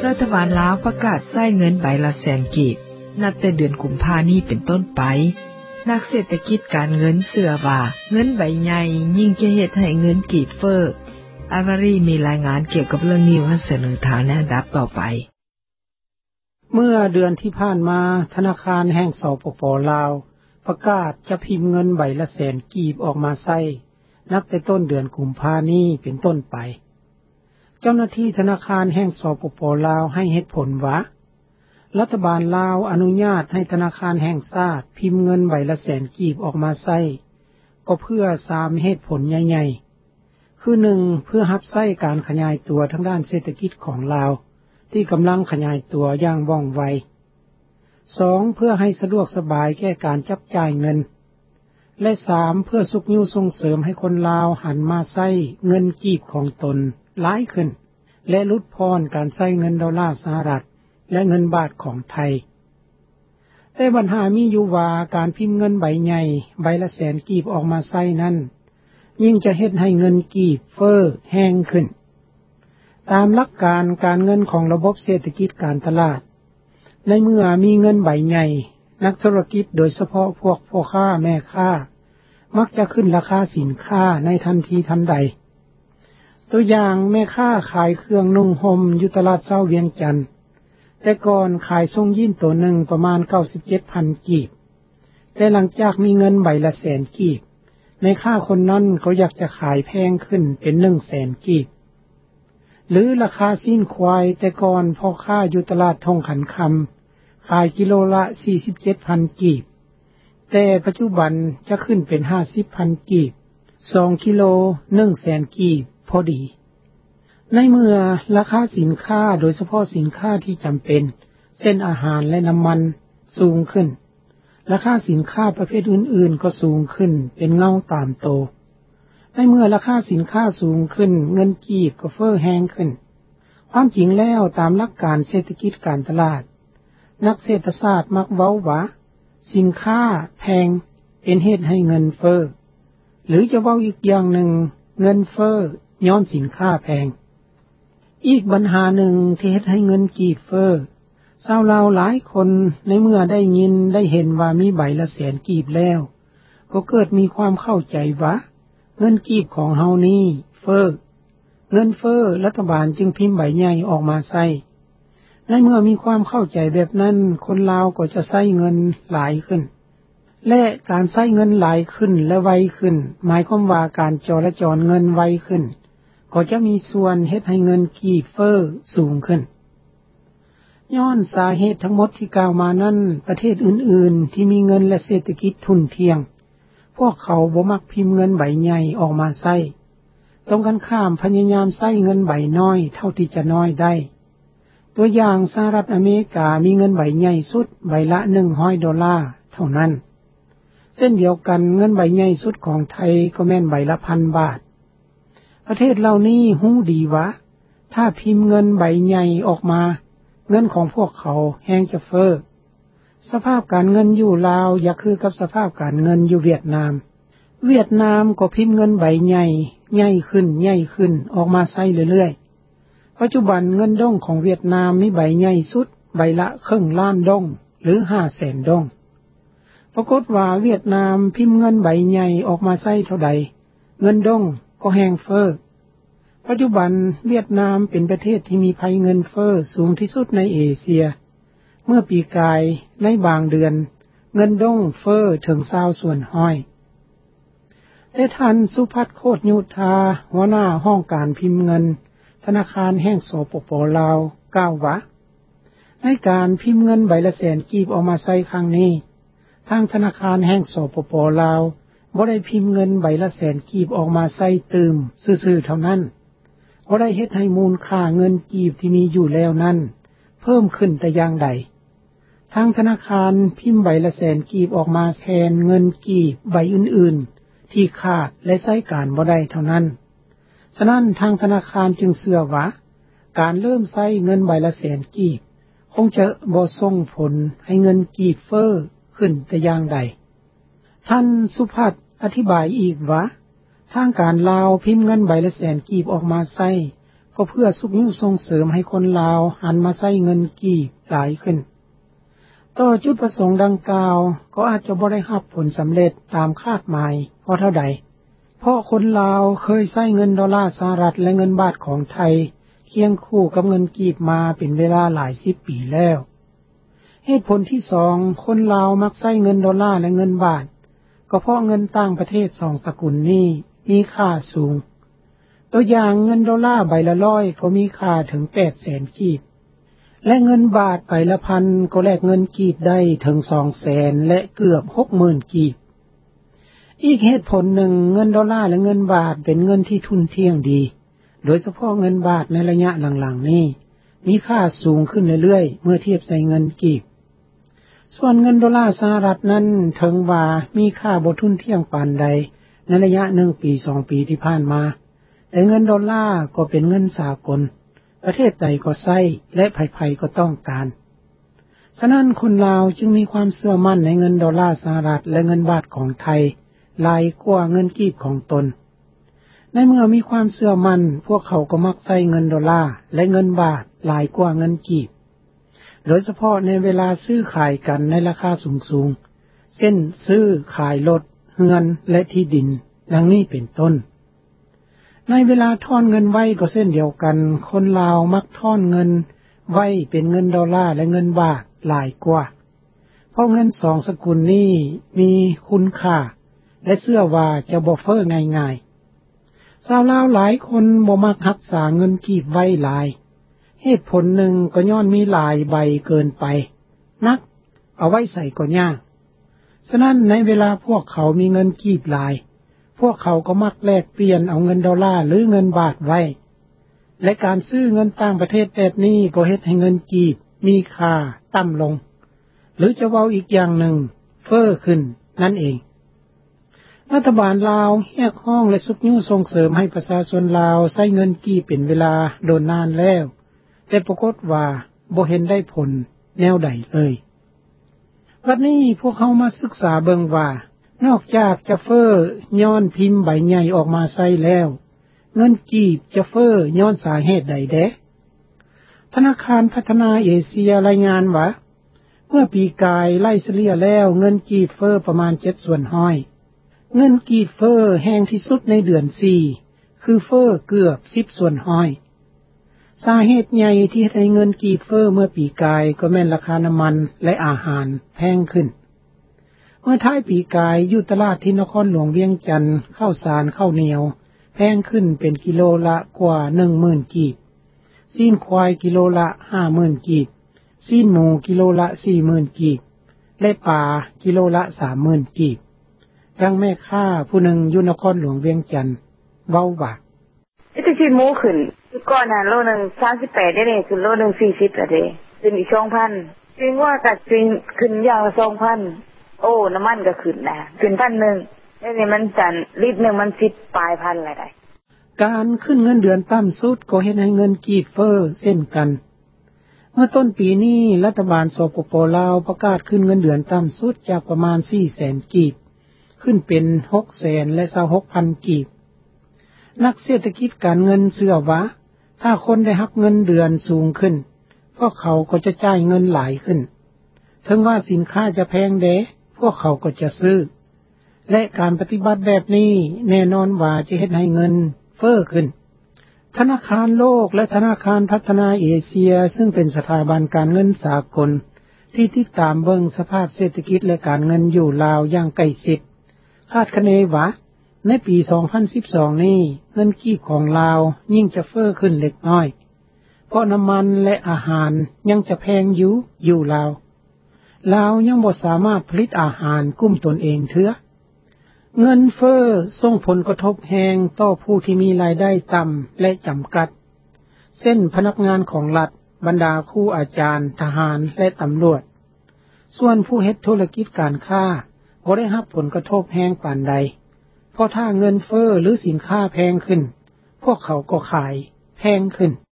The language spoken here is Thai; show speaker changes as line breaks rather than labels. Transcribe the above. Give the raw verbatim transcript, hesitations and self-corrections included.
รัฐบาลลาวประกาศใช้เงินใบละแสนกีบนับแต่เดือนกุมภาพันธ์นี้เป็นต้นไปนักเศรษฐกิจการเงินเชื่อว่าเงินใบใหญ่ยิ่งจะเฮ็ดให้เงินกีบเฟ้ออาวารีมีรายงานเกี่ยวกับเรื่องนี้มาเสนอทางในอันดับต่อไป
เมื่อเดือนที่ผ่านมาธนาคารแห่งสปป.ลาวประกาศจะพิมพ์เงินใบละแสนกีบออกมาใช้นับแต่ต้นเดือนกุมภาพันธ์นี้เป็นต้นไปเจ้าหน้าที่ธนาคารแห่งสปป.ลาวให้เหตุผลว่ารัฐบาลลาวอนุญาตให้ธนาคารแห่งชาติพิมพ์เงินใบละแสนกีบออกมาใช้ก็เพื่อสามเหตุผลใหญ่ๆคือหนึ่งเพื่อรับใช้การขยายตัวทางด้านเศรษฐกิจของลาวที่กำลังขยายตัวอย่างว่องไวสองเพื่อให้สะดวกสบายแก่การจับจ่ายเงินและสามเพื่อสุขยุส่งเสริมให้คนลาวหันมาใช้เงินกีบของตนหลายขึ้นและลดพรการใช้เงินดอลลาร์สหรัฐและเงินบาทของไทยแต่ปัญหามีอยู่ว่าการพิมพ์เงินใบใหญ่ใบละแสนกีบออกมาใช้นั้นยิ่งจะเฮ็ดให้เงินกีบเฟ้อแห้งขึ้นตามหลักการการเงินของระบบเศรษฐกิจการตลาดในเมื่อมีเงินใบใหญ่นักธุรกิจโดยเฉพาะพวกพ่อค้าแม่ค้ามักจะขึ้นราคาสินค้าในทันทีทันใดตัวอย่างแม่ค้าขายเครื่องนุ่งห่มอยู่ตลาดเช้าเวียงจันทน์แต่ก่อนขายทรงยีนตัวหนึ่งประมาณ เก้าสิบเจ็ดพัน กีบแต่หลังจากมีเงินใบละแสนกีบแม่ค้าคนนั้นก็อยากจะขายแพงขึ้นเป็น หนึ่งแสน กีบหรือราคาสิ้นควายแต่ก่อนพ่อค้าอยู่ตลาดทองขันคำขายกิโลละ สี่สิบเจ็ดพัน กีบแต่ปัจจุบันจะขึ้นเป็น ห้าสิบพัน กีบสองกิโล หนึ่งแสน กีบพอดีในเมื่อราคาสินค้าโดยเฉพาะสินค้าที่จำเป็นเช่นอาหารและน้ำมันสูงขึ้นราคาสินค้าประเภทอื่นๆก็สูงขึ้นเป็นเงาตามโตในเมื่อราคาสินค้าสูงขึ้นเงินกีบก็เฟ้อแห้งขึ้นความจริงแล้วตามหลักการเศรษฐกิจการตลาดนักเศรษฐศาสตร์มักเว้าว่าสินค้าแพงเป็นเหตุให้เงินเฟ้อหรือจะเว้าอีกอย่างหนึ่งเงินเฟ้อย้อนสินค้าแพงอีกปัญหาหนึ่งที่เฮ็ดให้เงินกีบเฟ้อชาวลาวหลายคนในเมื่อได้ยินได้เห็นว่ามีใบละแสนกีบแล้วก็เกิดมีความเข้าใจว่าเงินกีบของเฮานี้เฟ้อเงินเฟ้อรัฐบาลจึงพิมพ์ใบใหญ่ออกมาใช้ในเมื่อมีความเข้าใจแบบนั้นคนลาวก็จะใช้เงินหลายขึ้นและการใช้เงินหลายขึ้นและไวขึ้นหมายความว่าการจราจรเงินไวขึ้นก็จะมีส่วนเฮ็ดให้เงินกีบเฟ้อสูงขึ้นย้อนสาเหตุทั้งหมดที่กล่าวมานั้นประเทศอื่นๆที่มีเงินและเศรษฐกิจทุนเทียงพวกเขาบ่มักพิมพ์เงินใบใหญ่ออกมาใช้ตรงกันข้ามพยายามใช้เงินใบน้อยเท่าที่จะน้อยได้ตัวอย่างสหรัฐอเมริกามีเงินใบใหญ่สุดใบละหนึ่งร้อยดอลลาร์เท่านั้นเช่นเดียวกันเงินใบใหญ่สุดของไทยก็แม่นใบละ หนึ่งพัน บาทประเทศเหล่านี้ฮู้ดีว่าถ้าพิมพ์เงินใบใหญ่ออกมาเงินของพวกเขาแห้งจะเฟ้อสภาพการเงินอยู่ลาวอย่าคือกับสภาพการเงินอยู่เวียดนามเวียดนามก็พิมพ์เงินใบใหญ่ใหญ่ขึ้นใหญ่ขึ้นออกมาใช้เรื่อยๆปัจจุบันเงินด้งของเวียดนามมีใบใหญ่สุดใบละครึ่งล้านด้งหรือ ห้าแสน ด้งปรากฏว่าเวียดนามพิมพ์เงินใบใหญ่ออกมาใช้เท่าใดเงินด้งก็แห้งเฟ้อปัจจุบันเวียดนามเป็นประเทศที่มีภัยเงินเฟ้อสูงที่สุดในเอเชียเมื่อปีกายในบางเดือนเงินด้งเฟ้อถึงยี่สิบส่วนห้อยแต่ท่านสุพัฒน์โคตรยุทธาหัวหน้าห้องการพิมพ์เงินธนาคารแห่งสปป.ลาวกล่าวว่าในการพิมพ์เงินใบละแสนกีบออกมาใช้ครั้งนี้ทางธนาคารแห่งสปป.ลาวบ่ได้พิมพ์เงินใบละแสนกีบออกมาใช้ตื่มซื่อๆเท่านั้นบ่ได้เฮ็ดให้มูลค่าเงินกีบที่มีอยู่แล้วนั้นเพิ่มขึ้นแต่อย่างใดทางธนาคารพิมพ์ใบละแสนกีบออกมาแทนเงินกีบใบอื่นๆที่ขาดและใช้การบ่ได้เท่านั้นฉะนั้นทางธนาคารจึงเชื่อว่าการเริ่มใช้เงินใบละแสนกีบคงจะบ่ส่งผลให้เงินกีบเฟ้อขึ้นแต่อย่างใดท่านสุภัทรอธิบายอีกว่าทางการลาวพิมพ์เงินใบละแสนกีบออกมาใช้ก็เพื่อสุขยุส่งเสริมให้คนลาวหันมาใช้เงินกีบหลายขึ้นต่อจุดประสงค์ดังกล่าวก็อาจจะบ่ได้รับผลสำเร็จตามคาดหมายเพราะเท่าใดเพราะคนลาวเคยใช้เงินดอลลาร์สหรัฐและเงินบาทของไทยเคียงคู่กับเงินกีบมาเป็นเวลาหลายสิบปีแล้วเหตุผลที่สองคนลาวมักใช้เงินดอลลาร์และเงินบาทก็เพราะเงินต่างประเทศสองสกุลนี้มีค่าสูงตัวอย่างเงินดอลลาร์ใบละร้อยก็มีค่าถึง แปดแสน กีบและเงินบาทใบละพันก็แลกเงินกีบได้ถึง สองแสน และเกือบ หกหมื่น กีบอีกเหตุผลหนึ่งเงินดอลลาร์และเงินบาทเป็นเงินที่ทุนเที่ยงดีโดยเฉพาะเงินบาทในระยะหลังๆนี้มีค่าสูงขึ้นเรื่อยๆเมื่อเทียบใส่เงินกีบส่วนเงินดอลลาร์สหรัฐนั้นถึงว่ามีค่าบ่ทุนเที่ยงปานใดในระยะหนึ่งปีสองปีที่ผ่านมาแต่เงินดอลลาร์ก็เป็นเงินสากลประเทศใดก็ใช้และไผๆก็ต้องการฉะนั้นคนลาวจึงมีความเชื่อมั่นในเงินดอลลาร์สหรัฐและเงินบาทของไทยหลายกว่าเงินกีบของตนในเมื่อมีความเชื่อมั่นพวกเขาก็มักใช้เงินดอลลาร์และเงินบาทหลายกว่าเงินกีบโดยเฉพาะในเวลาซื้อขายกันในราคาสูงๆเช่นซื้อขายรถเรือนและที่ดินดังนี้เป็นต้นในเวลาทอนเงินไว้ก็เช่นเดียวกันคนลาวมักทอนเงินไว้เป็นเงินดอลลาร์และเงินบาทหลายกว่าเพราะเงินสองสกุลนี้มีคุณค่าและเชื่อว่าจะบ่เฟ้อง่ายๆชาวลาวหลายคนบ่มักรักษาเงินกีบไว้หลายเหตุผลหนึ่งก็ย้อนมีหลายใบเกินไปนักเอาไว้ใส่ก็ยากฉะนั้นในเวลาพวกเขามีเงินกีบหลายพวกเขาก็มักแลกเปลี่ยนเอาเงินดอลลาร์หรือเงินบาทไว้และการซื้อเงินต่างประเทศแบบนี้ก็เฮ็ดให้เงินกีบมีค่าต่ำลงหรือจะเว้าอีกอย่างหนึ่งเฟ้อขึ้นนั่นเองรัฐบาลลาวเรียกร้องและสุกยุส่งเสริมให้ประชาชนลาวใช้เงินกีบเป็นเวลาโดนนานแล้วแต่ปรากฏว่าบ่เห็นได้ผลแนวใดเลยวันนี้พวกเขามาศึกษาเบิ่งว่านอกจากจะเฟ้อย้อนพิมพ์ใบใหญ่ออกมาใช้แล้วเงินกีบจะเฟ้อย้อนสาเหตุใดแดธนาคารพัฒนาเอเชียรายงานว่าเมื่อปีกายไล่เฉลี่ยแล้วเงินกีบเฟ้อประมาณเจ็ดส่วนห้อยเงินกีบเฟ้อแห้งที่สุดในเดือนสี่คือเฟ้อเกือบสิบส่วนห้อยสาเหตุใหญ่ที่ให้เงินกีบเฟ้อเมื่อปีกายก็แม่นราคาน้ำมันและอาหารแพงขึ้นเมื่อท้ายปีกายอยู่ตลาดที่นครหลวงเวียงจันทน์ข้าวสารข้าวเหนียวแพงขึ้นเป็นกิโลละกว่า หนึ่งหมื่น กีบซีนควายกิโลละ ห้าหมื่น กีบซีนหมูกิโลละ สี่หมื่น กีบและปลากิโลละ สามหมื่น กีบดังแม่ค้าผู้หนึ่งอยู่นครหลวงเวียงจันทน์เว้าว่า
ไอ้ที่ซีนหมูขึ้นก่อนน่ะโลนึงสามสิบแปดได้นี่ขึ้นโลนึงสี่สิบแล้วเด้ขึ้นอีก สองพัน จริงว่าก็จริงขึ้นอย่างละ สองพัน โอ้น้ำมันก็ขึ้นนะขึ้นพันหนึ่งแล้วนี่มันจันลิตรนึงมันสิบปลายพันแล้วได้
การขึ้นเงินเดือนต่ำสุดก็เฮ็ดให้เงินกีบเฟ้อเช่นกันเมื่อต้นปีนี้รัฐบาลสปป.ลาวประกาศขึ้นเงินเดือนต่ำสุดจากประมาณ สี่แสน กีบขึ้นเป็น หกแสน และ ยี่สิบหกพัน กีบนักเศรษฐกิจการเงินเชื่อว่าถ้าคนได้รับเงินเดือนสูงขึ้นพวกเขาก็จะจ่ายเงินหลายขึ้นถึงว่าสินค้าจะแพงแดพวกเขาก็จะซื้อและการปฏิบัติแบบนี้แน่นอนว่าจะเฮ็ดให้เงินเฟ้อขึ้นธนาคารโลกและธนาคารพัฒนาเอเชียซึ่งเป็นสถาบันการเงินสากลที่ติดตามเบิ่งสภาพเศรษฐกิจและการเงินอยู่ลาวอย่างใกล้ชิดคาดคะเนว่าในปีสองพันสิบสองนี้เงินกีบของลาวยิ่งจะเฟ้อขึ้นเล็กน้อยเพราะน้ำมันและอาหารยังจะแพงอยู่อยู่ลาวลาวยังบ่สามารถผลิตอาหารกุ้มตนเองเถือเงินเฟ้อส่งผลกระทบแรงต่อผู้ที่มีรายได้ต่ำและจำกัดเช่นพนักงานของรัฐบรรดาครูอาจารย์ทหารและตำรวจส่วนผู้เฮ็ดธุรกิจการค้าบ่ได้รับผลกระทบแรงปานใดเพราะถ้าเงินเฟ้อหรือสินค้าแพงขึ้นพวกเขาก็ขายแพงขึ้น